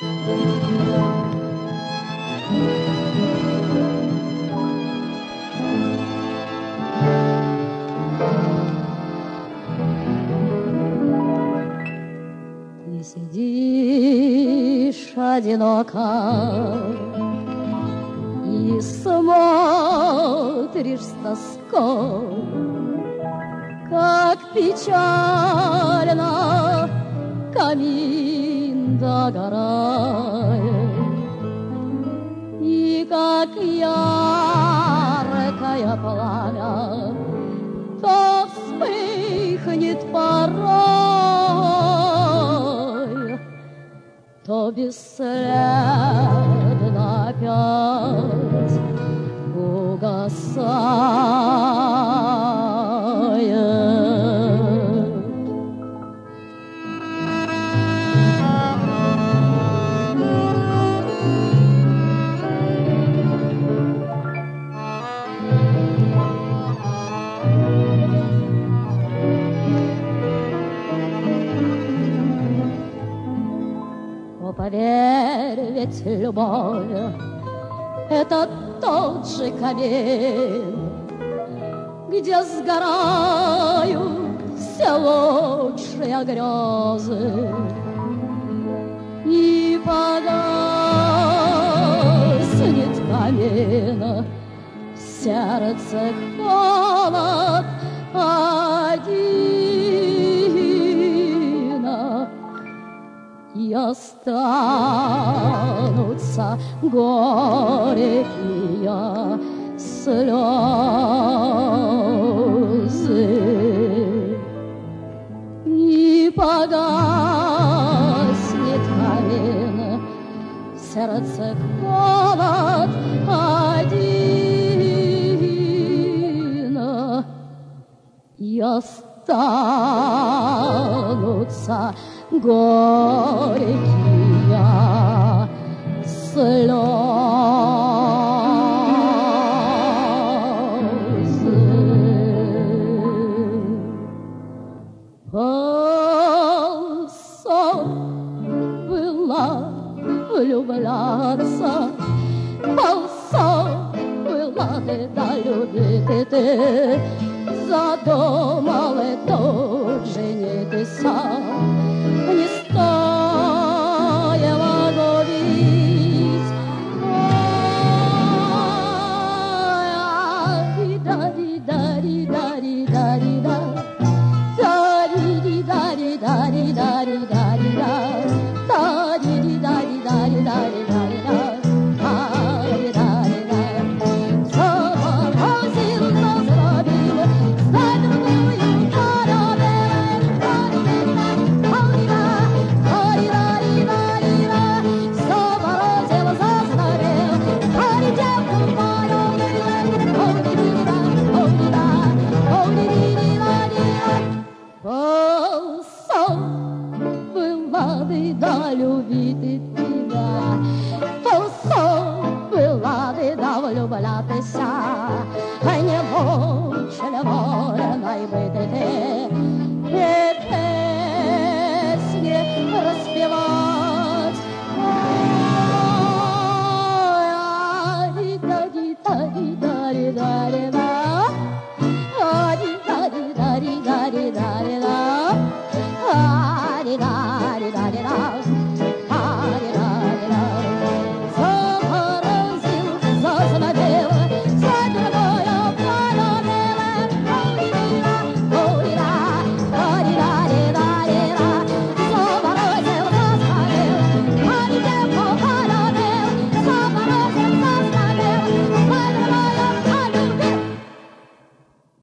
Ты сидишь одиноко и смотришь с тоской, как печально камин догорает, и как яркое пламя то вспыхнет порой, то бесследно опять угасает. Поверь, ведь любовь — это тот же камин, где сгорают все лучшие грезы, и погаснет камин, в сердце холод один, и останутся горькие слезы, и погаснет камин, в сердце холод один, и останутся горькие слезы. Полсон была влюбляться, полсон была ты да любить ты, задумал и тут жениться. Не стоило губить. Ди-да-ди-да-ди-да-ди-да-ди-да. Да-ди-ди-да-ди-да-ди-да-ди-да-ди-да. Да-ди-ди-да-ди-да-ди-да-ди-да-ди-да. Да любити тебя, полсон была ти да влюблятися, а не мучила воля найбити ти, і песні розпівать.